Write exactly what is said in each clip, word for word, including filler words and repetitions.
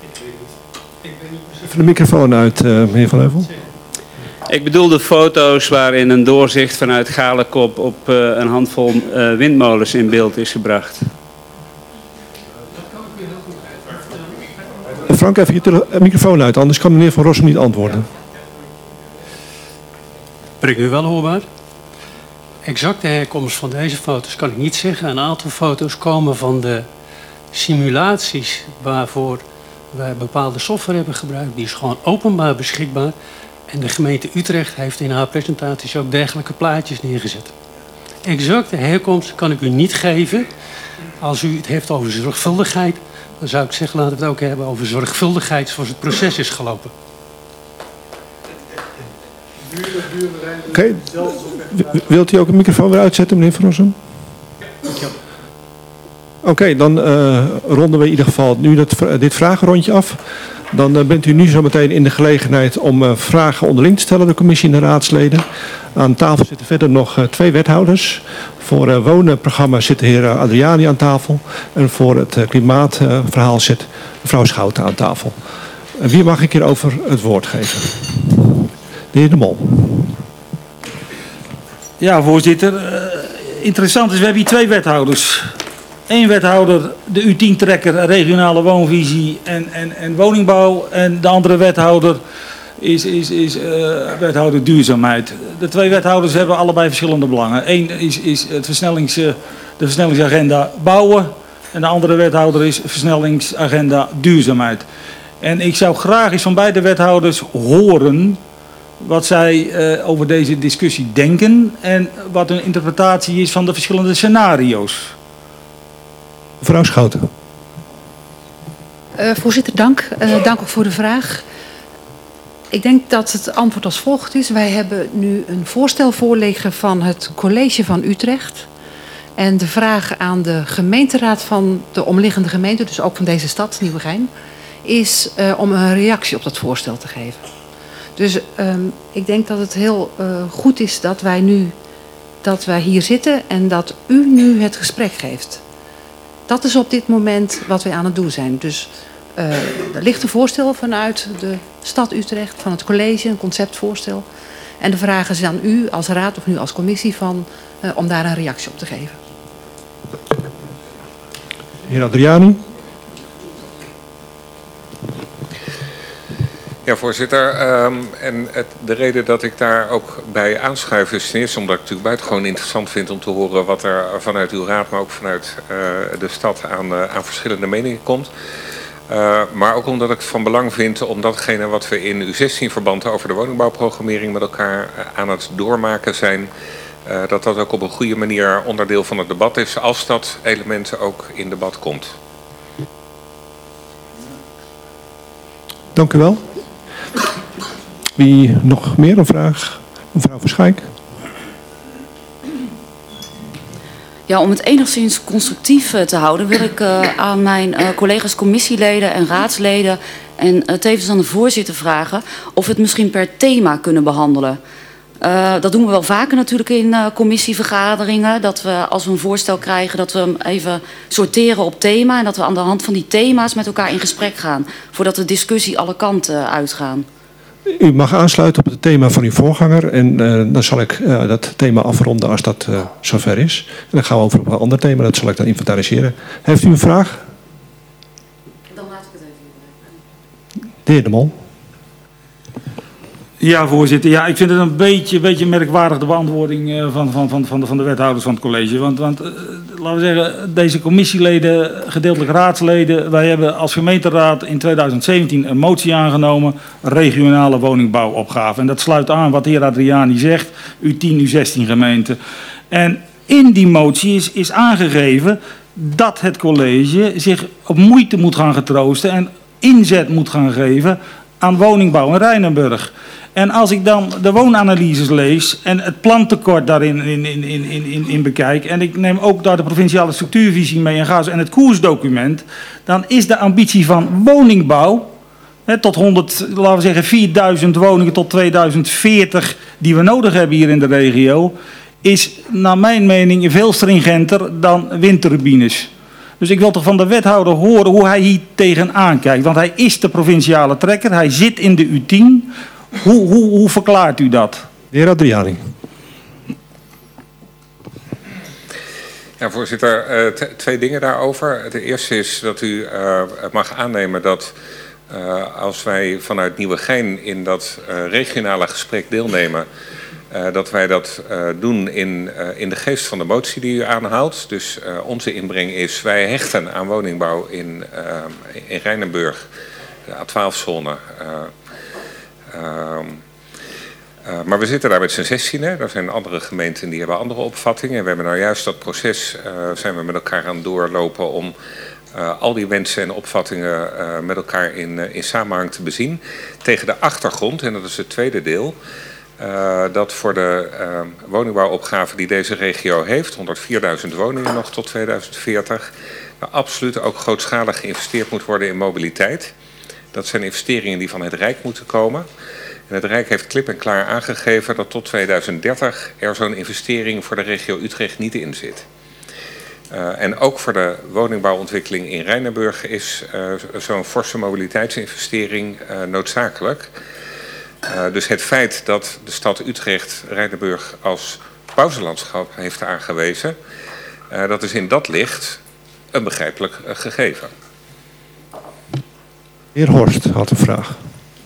Even de microfoon uit, uh, meneer Van Heuvel. Ik bedoel de foto's waarin een doorzicht vanuit Galekop op uh, een handvol uh, windmolens in beeld is gebracht. Frank, even je tele- microfoon uit, anders kan meneer Van Rossum niet antwoorden. Ben ik nu wel hoorbaar? Exacte herkomst van deze foto's kan ik niet zeggen. Een aantal foto's komen van de simulaties waarvoor wij bepaalde software hebben gebruikt. Die is gewoon openbaar beschikbaar. En de gemeente Utrecht heeft in haar presentaties ook dergelijke plaatjes neergezet. Exacte herkomst kan ik u niet geven. Als u het heeft over zorgvuldigheid, dan zou ik zeggen, laten we het ook hebben over zorgvuldigheid zoals het proces is gelopen. Oké, okay. Wilt u ook een microfoon weer uitzetten, meneer Van Rossum? Ja. Oké, okay, dan uh, ronden we in ieder geval nu dat, dit vragenrondje af. Dan uh, bent u nu zo meteen in de gelegenheid om uh, vragen onderling te stellen, de commissie en de raadsleden. Aan tafel zitten verder nog uh, twee wethouders. Voor het uh, wonenprogramma zit de heer Adriani aan tafel. En voor het uh, klimaatverhaal uh, zit mevrouw Schouten aan tafel. Uh, wie mag ik hierover het woord geven? De heer De Mol. Ja, voorzitter. Uh, interessant is, we hebben hier twee wethouders. Eén wethouder, de U tien trekker, regionale woonvisie en, en, en woningbouw. En de andere wethouder is, is, is uh, wethouder duurzaamheid. De twee wethouders hebben allebei verschillende belangen. Eén is, is het versnellings, uh, de versnellingsagenda bouwen. En de andere wethouder is versnellingsagenda duurzaamheid. En ik zou graag eens van beide wethouders horen wat zij uh, over deze discussie denken. En wat hun interpretatie is van de verschillende scenario's. Mevrouw Schouten. Uh, voorzitter, dank. Uh, dank ook voor de vraag. Ik denk dat het antwoord als volgt is. Wij hebben nu een voorstel voorliggen van het college van Utrecht. En de vraag aan de gemeenteraad van de omliggende gemeente, dus ook van deze stad, Nieuwegein, is uh, om een reactie op dat voorstel te geven. Dus um, ik denk dat het heel uh, goed is dat wij nu dat wij hier zitten en dat u nu het gesprek geeft. Dat is op dit moment wat wij aan het doen zijn. Dus uh, er ligt een voorstel vanuit de stad Utrecht, van het college, een conceptvoorstel. En de vraag is aan u als raad of nu als commissie van, uh, om daar een reactie op te geven. Heer Adriani. Ja, voorzitter. Um, en het, de reden dat ik daar ook bij aanschuif is ten eerste omdat ik het natuurlijk buitengewoon interessant vind om te horen wat er vanuit uw raad, maar ook vanuit uh, de stad aan, uh, aan verschillende meningen komt. Uh, maar ook omdat ik het van belang vind om datgene wat we in U zestien verband over de woningbouwprogrammering met elkaar uh, aan het doormaken zijn, uh, dat dat ook op een goede manier onderdeel van het debat is, als dat element ook in debat komt. Dank u wel. Wie nog meer een vraag? Mevrouw Verschijk. Ja, om het enigszins constructief te houden wil ik uh, aan mijn uh, collega's commissieleden en raadsleden en uh, tevens aan de voorzitter vragen of we het misschien per thema kunnen behandelen. Uh, dat doen we wel vaker natuurlijk in uh, commissievergaderingen. Dat we als we een voorstel krijgen dat we hem even sorteren op thema. En dat we aan de hand van die thema's met elkaar in gesprek gaan. Voordat de discussie alle kanten uitgaan. U mag aansluiten op het thema van uw voorganger. En uh, dan zal ik uh, dat thema afronden als dat uh, zover is. En dan gaan we over op een ander thema. Dat zal ik dan inventariseren. Heeft u een vraag? Dan laat ik het even. De heer De Mol. Ja, voorzitter. Ja, ik vind het een beetje, beetje merkwaardig de beantwoording van, van, van, van, de, van de wethouders van het college. Want, want uh, laten we zeggen, deze commissieleden, gedeeltelijk raadsleden, wij hebben als gemeenteraad in tweeduizend zeventien een motie aangenomen, regionale woningbouwopgave. En dat sluit aan wat de heer Adriani zegt, U tien, U zestien gemeenten. En in die motie is, is aangegeven dat het college zich op moeite moet gaan getroosten en inzet moet gaan geven aan woningbouw in Rijnenburg. En als ik dan de woonanalyses lees en het plantekort daarin in, in, in, in, in bekijk, en ik neem ook daar de provinciale structuurvisie mee en ga zo en het koersdocument, dan is de ambitie van woningbouw, hè, tot honderd, laten we zeggen vierduizend woningen tot tweeduizend veertig die we nodig hebben hier in de regio, is naar mijn mening veel stringenter dan windturbines. Dus ik wil toch van de wethouder horen hoe hij hier tegenaan kijkt. Want hij is de provinciale trekker, hij zit in de U tien. Hoe, hoe, hoe verklaart u dat? De heer Adriani. Ja, voorzitter, uh, twee dingen daarover. De eerste is dat u uh, mag aannemen dat uh, als wij vanuit Nieuwegein in dat uh, regionale gesprek deelnemen, uh, dat wij dat uh, doen in, uh, in de geest van de motie die u aanhaalt. Dus uh, onze inbreng is, wij hechten aan woningbouw in, uh, in Rijnenburg, de A twaalf zone. Uh, uh, Uh, maar we zitten daar met z'n zestienen. Er zijn andere gemeenten die hebben andere opvattingen. We hebben nou juist dat proces, uh, zijn we met elkaar aan het doorlopen om uh, al die wensen en opvattingen uh, met elkaar in, uh, in samenhang te bezien. Tegen de achtergrond, en dat is het tweede deel, uh, dat voor de uh, woningbouwopgave die deze regio heeft, honderdvierduizend woningen nog tot tweeduizend veertig, uh, absoluut ook grootschalig geïnvesteerd moet worden in mobiliteit. Dat zijn investeringen die van het Rijk moeten komen. En het Rijk heeft klip en klaar aangegeven dat tot tweeduizend dertig er zo'n investering voor de regio Utrecht niet in zit. Uh, en ook voor de woningbouwontwikkeling in Rijnenburg is uh, zo'n forse mobiliteitsinvestering uh, noodzakelijk. Uh, dus het feit dat de stad Utrecht Rijnenburg als pauzelandschap heeft aangewezen, uh, dat is in dat licht een begrijpelijk uh, gegeven. De heer Horst had een vraag.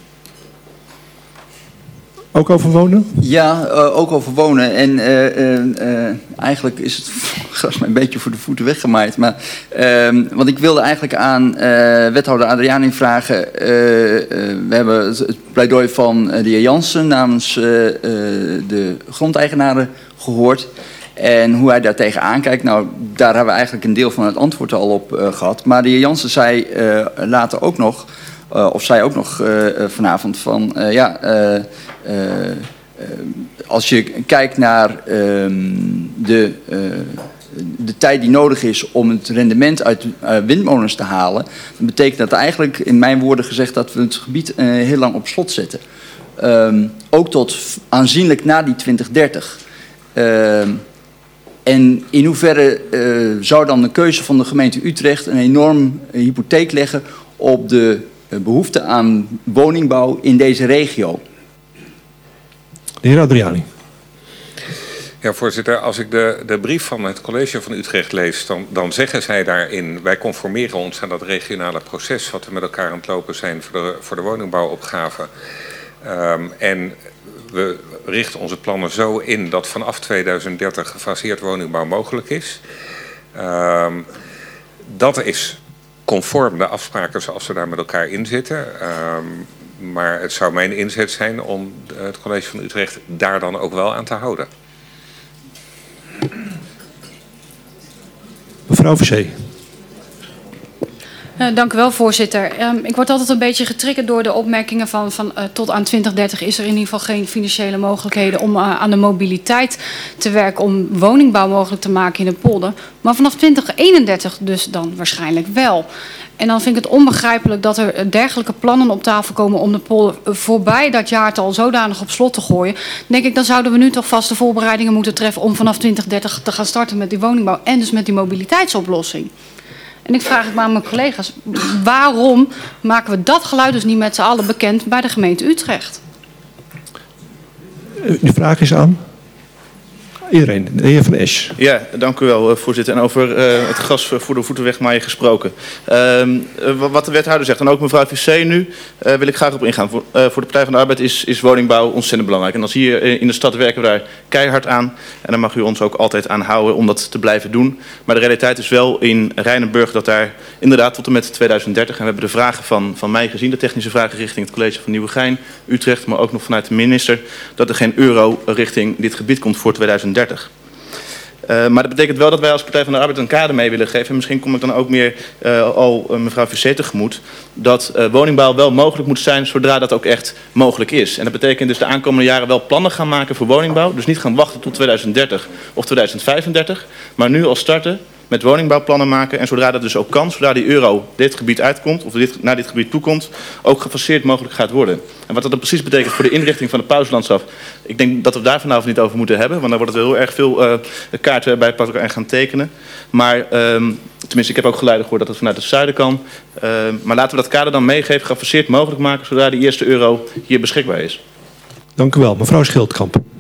Ook over wonen? Ja, uh, ook over wonen. En uh, uh, uh, eigenlijk is het gras mij een beetje voor de voeten weggemaaid. Maar, uh, want ik wilde eigenlijk aan uh, wethouder Adriani vragen. Uh, uh, we hebben het, het pleidooi van uh, de heer Jansen namens uh, uh, de grondeigenaren gehoord. En hoe hij daar tegenaan kijkt, nou, daar hebben we eigenlijk een deel van het antwoord al op uh, gehad. Maar de heer Jansen zei uh, later ook nog, uh, of zei ook nog uh, vanavond van, uh, ja, uh, uh, uh, als je kijkt naar uh, de, uh, de tijd die nodig is om het rendement uit uh, windmolens te halen, dan betekent dat eigenlijk, in mijn woorden gezegd, dat we het gebied uh, heel lang op slot zetten. Um, ook tot aanzienlijk na die twintig dertig. Uh, En in hoeverre uh, zou dan de keuze van de gemeente Utrecht een enorm uh, hypotheek leggen op de uh, behoefte aan woningbouw in deze regio? De heer Adriani. Ja, voorzitter, als ik de, de brief van het college van Utrecht lees, dan, dan zeggen zij daarin, wij conformeren ons aan dat regionale proces wat we met elkaar aan het lopen zijn voor de, voor de woningbouwopgave. Um, en we richten onze plannen zo in dat vanaf tweeduizend dertig gefaseerd woningbouw mogelijk is. Um, dat is conform de afspraken zoals we daar met elkaar in zitten. Um, maar het zou mijn inzet zijn om het college van Utrecht daar dan ook wel aan te houden. Mevrouw Verzee. Uh, dank u wel, voorzitter. Um, ik word altijd een beetje getriggerd door de opmerkingen van, van uh, tot aan twintig dertig is er in ieder geval geen financiële mogelijkheden om uh, aan de mobiliteit te werken om woningbouw mogelijk te maken in de polder. Maar vanaf twintig eenendertig dus dan waarschijnlijk wel. En dan vind ik het onbegrijpelijk dat er dergelijke plannen op tafel komen om de polder voorbij dat jaartal zodanig op slot te gooien. Dan denk ik, dan zouden we nu toch vast de voorbereidingen moeten treffen om vanaf twintig dertig te gaan starten met die woningbouw en dus met die mobiliteitsoplossing. En ik vraag me aan mijn collega's, waarom maken we dat geluid dus niet met z'n allen bekend bij de gemeente Utrecht? De vraag is aan iedereen. De heer Van Esch. Ja, dank u wel, voorzitter. En over uh, het gras voor de voeten wegmaaien gesproken. Uh, wat de wethouder zegt, en ook mevrouw Vissé nu, uh, wil ik graag op ingaan. Voor, uh, voor de Partij van de Arbeid is, is woningbouw ontzettend belangrijk. En als hier in de stad werken we daar keihard aan. En daar mag u ons ook altijd aan houden om dat te blijven doen. Maar de realiteit is wel in Rijnenburg dat daar inderdaad tot en met tweeduizend dertig... en we hebben de vragen van, van mij gezien, de technische vragen richting het college van Nieuwegein, Utrecht, maar ook nog vanuit de minister, dat er geen euro richting dit gebied komt voor tweeduizend dertig. Uh, maar dat betekent wel dat wij als Partij van de Arbeid een kader mee willen geven. En misschien kom ik dan ook meer uh, al uh, mevrouw Vissé tegemoet. Dat uh, woningbouw wel mogelijk moet zijn zodra dat ook echt mogelijk is. En dat betekent dus de aankomende jaren wel plannen gaan maken voor woningbouw. Dus niet gaan wachten tot tweeduizend dertig of tweeduizend vijfendertig. Maar nu al starten met woningbouwplannen maken. En zodra dat dus ook kan, zodra die euro dit gebied uitkomt, of dit, naar dit gebied toekomt, ook gefaseerd mogelijk gaat worden. En wat dat dan precies betekent voor de inrichting van het Pauslandschap, ik denk dat we daar vanavond niet over moeten hebben, want dan wordt het wel heel erg veel uh, kaarten bij elkaar gaan tekenen. Maar um, tenminste, ik heb ook geluiden gehoord dat het vanuit het zuiden kan. Uh, maar laten we dat kader dan meegeven, gefaseerd mogelijk maken, zodra die eerste euro hier beschikbaar is. Dank u wel. Mevrouw Schildkamp.